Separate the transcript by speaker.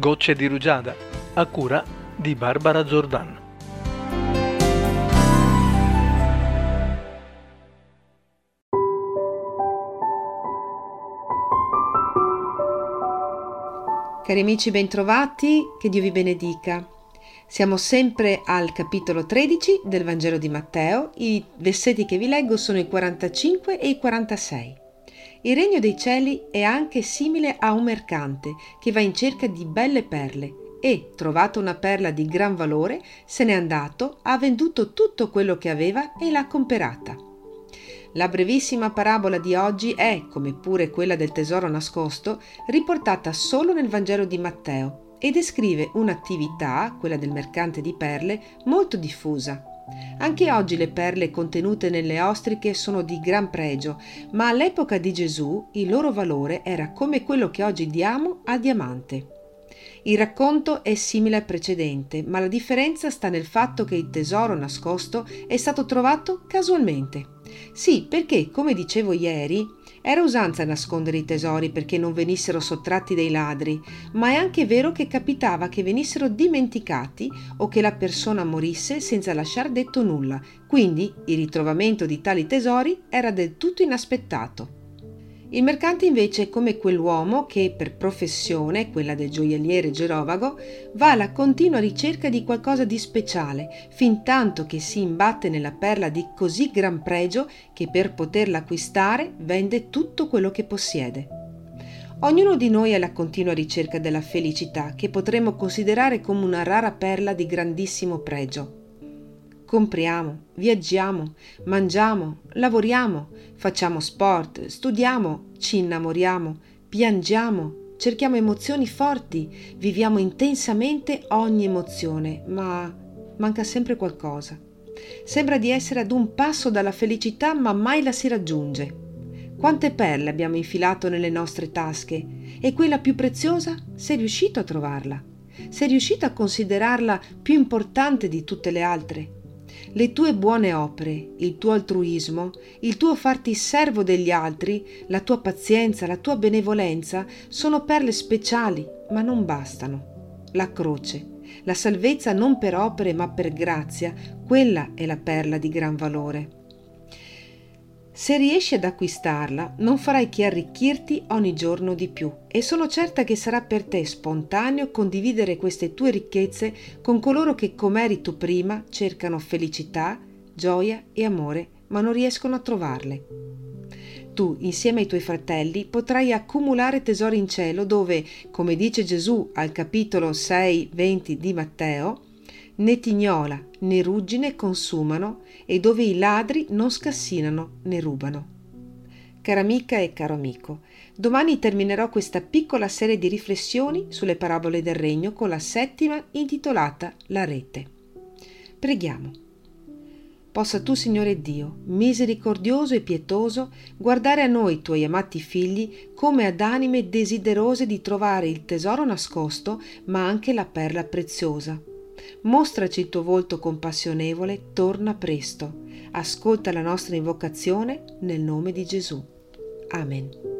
Speaker 1: Gocce di rugiada, a cura di Barbara Zordan.
Speaker 2: Cari amici, bentrovati, che Dio vi benedica. Siamo sempre al capitolo 13 del Vangelo di Matteo. I versetti che vi leggo sono i 45 e i 46. Il regno dei cieli è anche simile a un mercante che va in cerca di belle perle e, trovata una perla di gran valore, se n'è andato, ha venduto tutto quello che aveva e l'ha comperata. La brevissima parabola di oggi è, come pure quella del tesoro nascosto, riportata solo nel Vangelo di Matteo e descrive un'attività, quella del mercante di perle, molto diffusa. Anche oggi le perle contenute nelle ostriche sono di gran pregio, ma all'epoca di Gesù il loro valore era come quello che oggi diamo al diamante. Il racconto è simile al precedente, ma la differenza sta nel fatto che il tesoro nascosto è stato trovato casualmente. Sì, perché, come dicevo ieri, era usanza nascondere i tesori perché non venissero sottratti dai ladri, ma è anche vero che capitava che venissero dimenticati o che la persona morisse senza lasciar detto nulla, quindi il ritrovamento di tali tesori era del tutto inaspettato. Il mercante invece è come quell'uomo che, per professione, quella del gioielliere gerovago, va alla continua ricerca di qualcosa di speciale, fin tanto che si imbatte nella perla di così gran pregio che per poterla acquistare vende tutto quello che possiede. Ognuno di noi è alla continua ricerca della felicità, che potremmo considerare come una rara perla di grandissimo pregio. Compriamo, viaggiamo, mangiamo, lavoriamo, facciamo sport, studiamo, ci innamoriamo, piangiamo, cerchiamo emozioni forti, viviamo intensamente ogni emozione, ma manca sempre qualcosa. Sembra di essere ad un passo dalla felicità, ma mai la si raggiunge. Quante perle abbiamo infilato nelle nostre tasche e quella più preziosa, sei riuscito a trovarla? Sei riuscito a considerarla più importante di tutte le altre? Le tue buone opere, il tuo altruismo, il tuo farti servo degli altri, la tua pazienza, la tua benevolenza sono perle speciali, ma non bastano. La croce, la salvezza non per opere ma per grazia, quella è la perla di gran valore. Se riesci ad acquistarla, non farai che arricchirti ogni giorno di più e sono certa che sarà per te spontaneo condividere queste tue ricchezze con coloro che, come eri tu prima, cercano felicità, gioia e amore, ma non riescono a trovarle. Tu, insieme ai tuoi fratelli, potrai accumulare tesori in cielo dove, come dice Gesù al capitolo 6-20 di Matteo, né tignola né ruggine consumano e dove i ladri non scassinano né rubano. Cara amica e caro amico, domani terminerò questa piccola serie di riflessioni sulle parabole del regno con la 7ª intitolata La rete. Preghiamo. Possa tu, Signore Dio, misericordioso e pietoso, guardare a noi, tuoi amati figli, come ad anime desiderose di trovare il tesoro nascosto, ma anche la perla preziosa. Mostraci il tuo volto compassionevole, torna presto. Ascolta la nostra invocazione nel nome di Gesù. Amen.